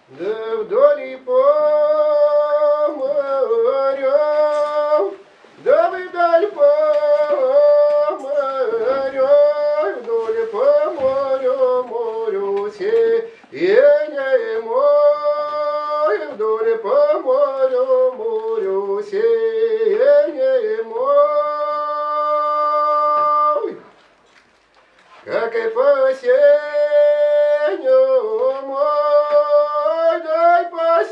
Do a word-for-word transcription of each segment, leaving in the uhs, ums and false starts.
Да вдоль по морю, да вдаль по морю, вдоль по морю, морю сеяние мой, вдоль по морю, морю сеяние мой, как и по сенью мой, дай по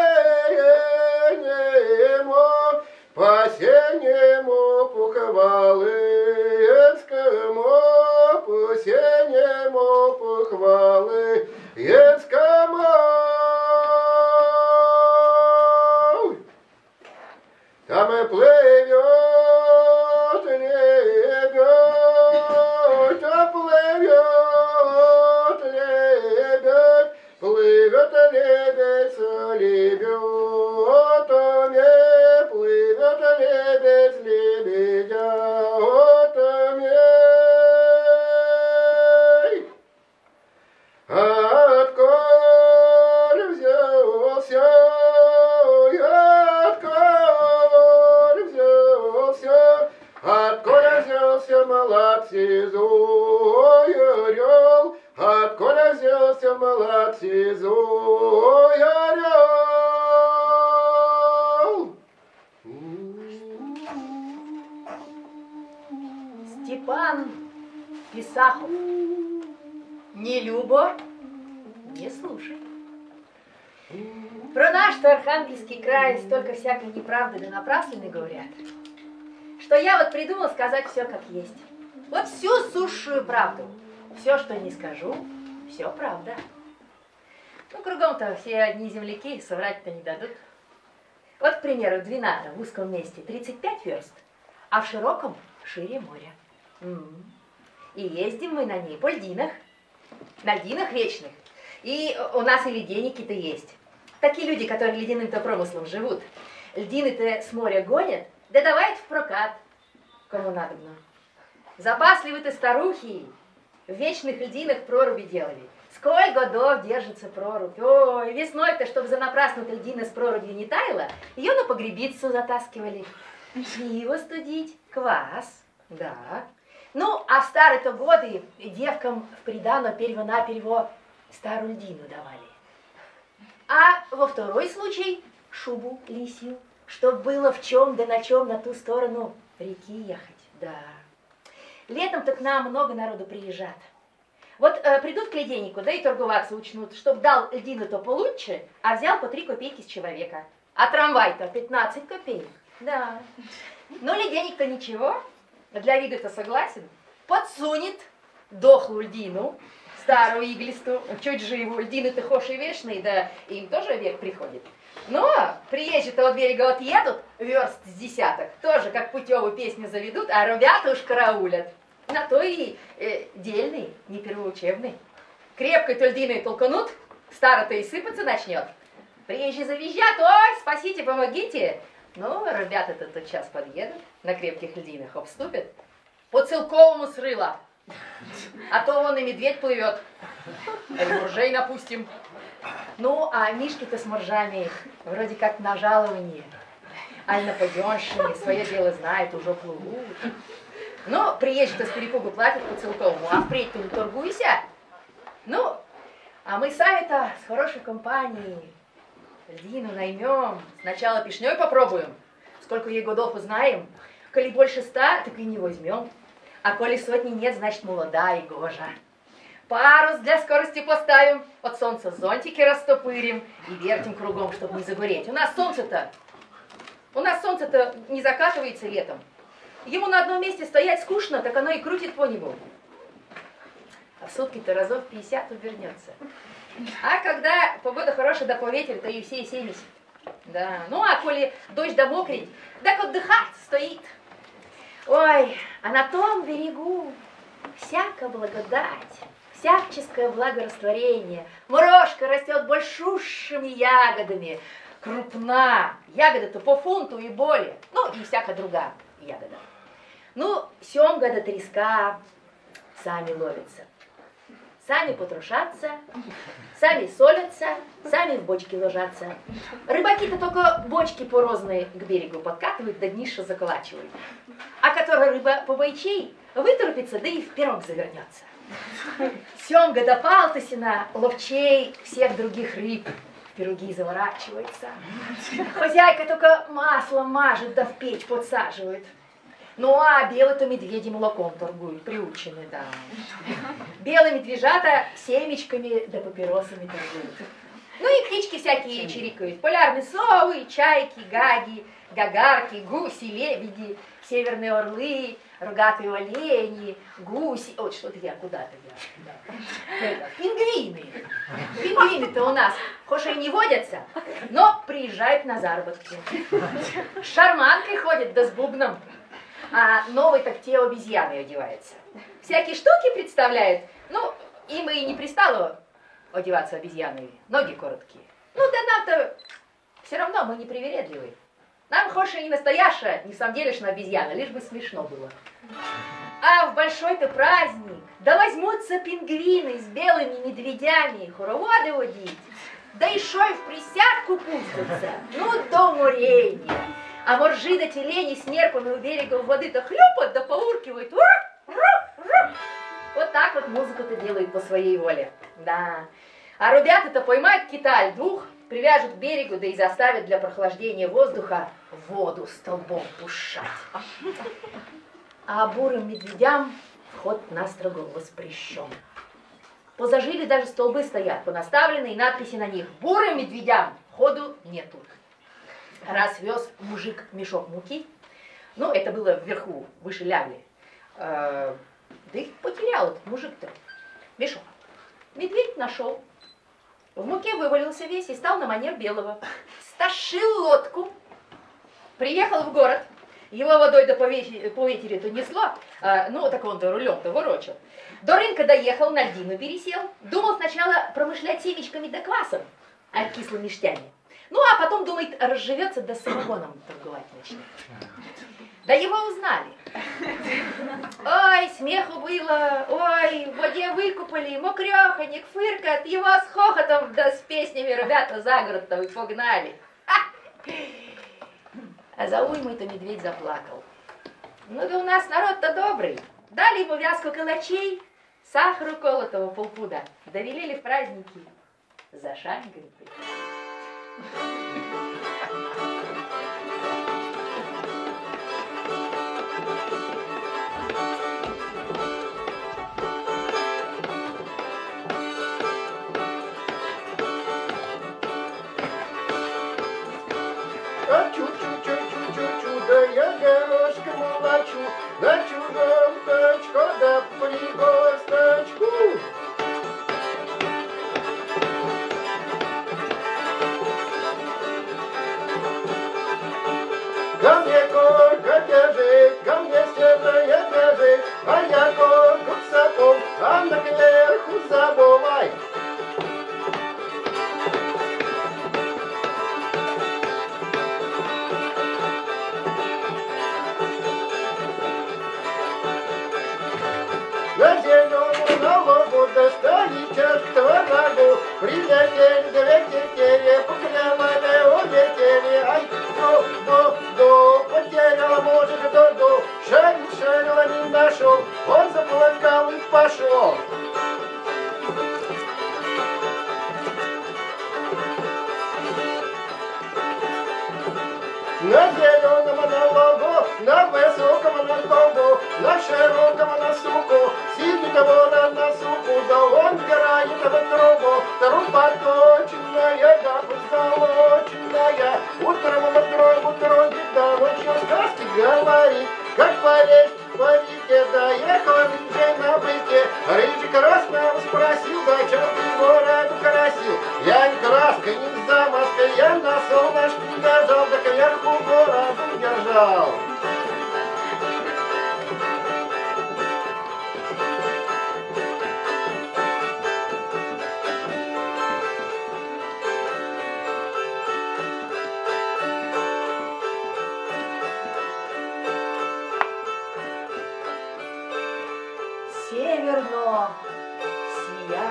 сеньему, по сеньему похвалы Ецкому, по сеньему похвалы Ецкому. Там и плывет лебедь, а плывет лебедь, плывет лебедь с лебедами, плывет лебедь с лебедятами. Отколь взялся, отколь взялся, отколь взялся молодцизой орел, отколь взялся молодцизой орел. Степан Писахов. Не любо, не слушай. Про наш-то Архангельский край столько всякой неправды да напраслины говорят, что я вот придумал сказать все как есть. Вот всю сущую правду. Все, что не скажу, все правда. Ну, кругом-то все одни земляки, соврать-то не дадут. Вот, к примеру, Двина-то в узком месте тридцать пять верст, а в широком шире моря. М-м. И ездим мы на ней по льдинах, на льдинах вечных. И у нас и леденники-то есть. Такие люди, которые ледяным-то промыслом живут. Льдины-то с моря гонят, да давай в прокат, кому надобно. Запасливые-то старухи в вечных льдинах проруби делали. Сколь годов держится прорубь. Ой, весной-то, чтобы за напрасну льдина с прорубью не таяла, ее на погребицу затаскивали. Пиво студить, квас, да. Ну, а в старые-то годы девкам в придано перво-наперво старую льдину давали. А во второй случай шубу лисью, чтоб было в чем да на чем на ту сторону реки ехать, да. Летом-то к нам много народу приезжат. Вот э, придут к ледейнику, да и торговаться учнут, чтоб дал льдину-то получше, а взял по три копейки с человека. А трамвай-то пятнадцать копеек, да. Но ледейник-то ничего, для вида-то согласен, подсунет дохлую льдину, старую иглистую, чуть живую, льдины-то хошь и вечные, да им тоже век приходит. Но приезжие-то от берега отъедут, верст с десяток, тоже как путевую песню заведут, а ребята уж караулят. На то и э, дельный, не первоучебный. Крепкой-то льдиной толканут, старо-то и сыпаться начнет. Приезжие завизжат, ой, спасите, помогите. Ну, ребята-то тот час подъедут, на крепких льдинах обступят. По целковому срыла. А то вон и медведь плывет. А муржей напустим. Ну, а мишки-то с моржами вроде как на жалование. Аль на паденщине, свое дело знает, уже плывут. Ну, приезжие-то с перепугу платят по целковому, а впредь-то не торгуйся. Ну, а мы сами-то с хорошей компанией льдину наймем, сначала пешней попробуем, сколько ей годов узнаем. Коли больше ста, так и не возьмем. А коли сотни нет, значит молода и гожа. Парус для скорости поставим, от солнца зонтики растопырим и вертим кругом, чтобы не загореть. У нас солнце-то, у нас солнце-то не закатывается летом. Ему на одном месте стоять скучно, так оно и крутит по небу. А в сутки-то разов пятьдесят увернется. А когда погода хорошая, да по ветру, то и все семьдесят. Да, ну а коли дождь да мокрень, так отдыхать стоит. Ой, а на том берегу всякая благодать, всяческое благорастворение. Морожка растет большущими ягодами, крупна. Ягода-то по фунту и более. Ну, и всякая другая ягода. Ну, семга да треска сами ловятся. сами потрушатся, сами солятся, сами в бочки ложатся. Рыбаки-то только бочки порозные к берегу подкатывают, да днище заколачивают. А которая рыба побойчей, выторопится, да и в пирог завернется. Семга да палтасина ловчей всех других рыб в пироги заворачивается. Хозяйка только маслом мажет, да в печь подсаживает. Ну, а белые-то медведи молоком торгуют, приучены, да. Белые медвежата семечками да папиросами торгуют. Ну и птички всякие чирикают. Полярные совы, чайки, гаги, гагарки, гуси, лебеди, северные орлы, рогатые олени, гуси. Ой, что-то я куда-то я. Да. Это, пингвины. Пингвины-то у нас, хоть и не водятся, но приезжают на заработки. С шарманкой ходят, да с бубном. А новый так те обезьяны одеваются. Всякие штуки представляют. Ну, им и не пристало одеваться обезьяны. Ноги короткие. Ну, да нам-то все равно мы не привередливые. Нам хоть и не настоящая, не самделишная обезьяна, лишь бы смешно было. А в большой-то праздник, да возьмутся пингвины с белыми медведями хороводы водить, да еще и в присядку пустятся, ну, до уморения. А моржи да тюлени с нерпами у берега воды-то хлюпают, да поуркивают. Вот так вот музыку-то делают по своей воле. Да. А ребята-то поймают кита двух, привяжут к берегу, да и заставят для прохлаждения воздуха воду столбом пушать. А бурым медведям вход настрого воспрещен. Позажили даже столбы стоят, понаставлены и надписи на них. Бурым медведям входу нету. Раз вез мужик мешок муки, ну, это было вверху, выше лягли, э, да и потерял этот мужик-то мешок. Медведь нашел, в муке вывалился весь и стал на манер белого. Стащил лодку, приехал в город, его водой да по ветеру-то несло, э, ну, так он-то рулем-то ворочал. До рынка доехал, на льдину пересел, думал сначала промышлять семечками да квасом, а кислым ништями. Ну, а потом, думает, разживется, да самогоном торговать начнет. Да его узнали. Ой, смеху было, ой, в воде выкупали, мокреханик, фыркает, его с хохотом, да с песнями ребята за город-то и погнали. А за уймой-то медведь заплакал. Ну, да у нас народ-то добрый. Дали ему вязку калачей, сахару колотого полпуда, довелели в праздники за шангрой. А чу-чу-чу-чу-чу-чу, да я горошком молочу, на чужом точку, да пригосточку. Ко мне корка бежит, ко мне серая бежит, а я корку сапом, а на кверху забывай. На зеленую налогу достали чашку вагу, прилетели две тетели, покрямали улетели, ай, до, до, до, потеряла, может, до, до, шарил, шарил, а не нашел, он заплакал и пошел. На зеленом налогу, на высоком налогу, на широком на суку, сидит вора на суку, да он играет в трубу, труба точная, да позолоченная, утром в трубу трубит, да ночью сказки говорит, как полезть по реке, доехал рыжий на быке, рыжий красного спросил, да чем ты городу красил, я не краской, не замазкой, я на солнышке держал, да кверху городу держал. Северно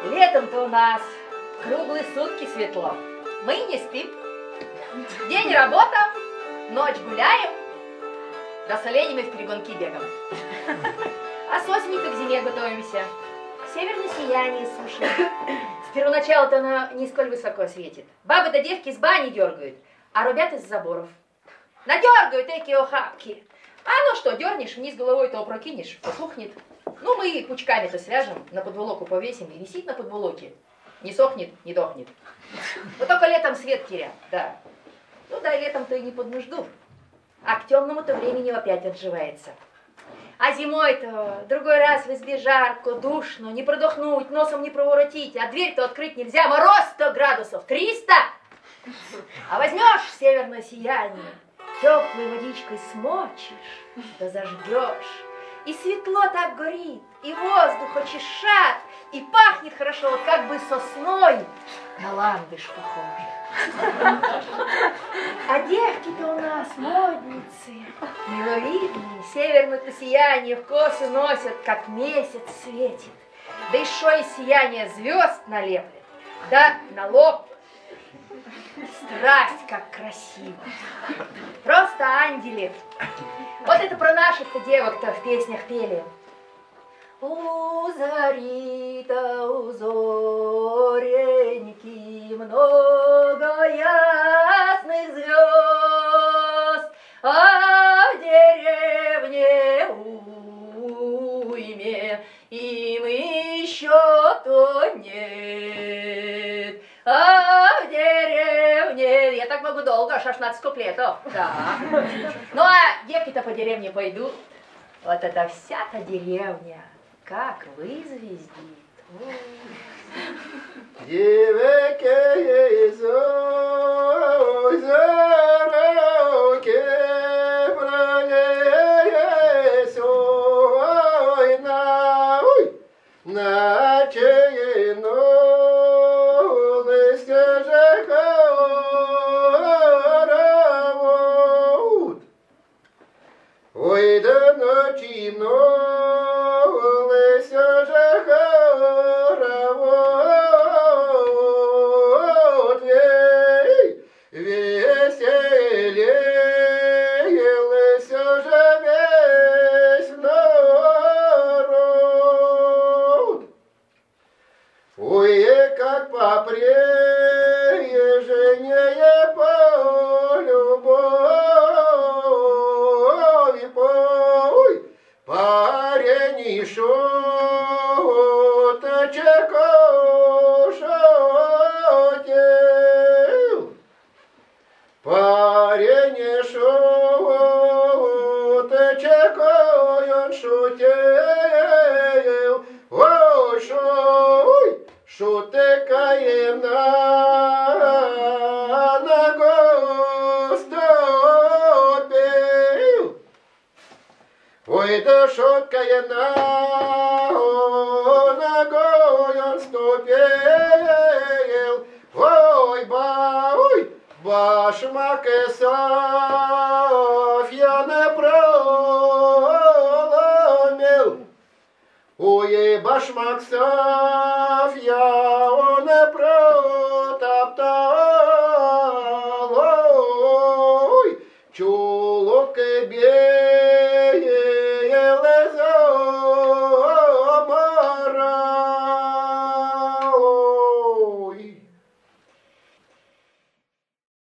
Летом-то у нас круглые сутки светло. Мы не спим. День работаем, ночь гуляем, да с оленями в перегонки бегаем. А с осени-то к зиме готовимся. Северное сияние сушим. С первоначала-то оно нисколь высоко светит. Бабы да девки с бани дергают, а рубят из заборов. Надергают эти охапки. А ну что, дернешь, вниз головой то опрокинешь, потухнет. Ну, мы и пучками-то свяжем, на подволоку повесим, и висит на подволоке. Не сохнет, не дохнет. Вот только летом свет теряет, да. Ну да, летом-то и не под нужду. А к темному-то времени опять отживается. А зимой-то другой раз в избе жарко, душно, не продохнуть, носом не проворотить, а дверь-то открыть нельзя, мороз-то градусов триста. А возьмешь северное сияние, теплой водичкой смочишь, да зажгешь. И светло так горит, и воздух очищат, и пахнет хорошо, вот как бы сосной на ландыш похоже. А девки-то у нас модницы, миловидные, северное-то сияние в косы носят, как месяц светит. Да еще и сияние звезд налеплет, да на лоб. Страсть, как красиво. Просто ангели. Вот это про наших-то девок-то в песнях пели. У зари-то, у зореньки много ясных звезд, а в деревне уйме им еще то нет. А в деревне... Я так могу долго, шестнадцать куплетов. Да. Ну а девки-то по деревне пойдут. Вот это вся-то деревня, как вызвездит. Девки зороки пролез, ой, на, ой, начинулась же хоровод. Ой, да начинулась же хоровод, веселился же весь народ. Ой, как попрежнее по любови, ой, парень шуточек шутил. Парень шуточек он шутил, ой, шуй, шутыкая на ногу ступил. Ой, да шуткая на ногу он ступил, ой, ба, ой, башмак Софья не проломил. Ой, башмак Софья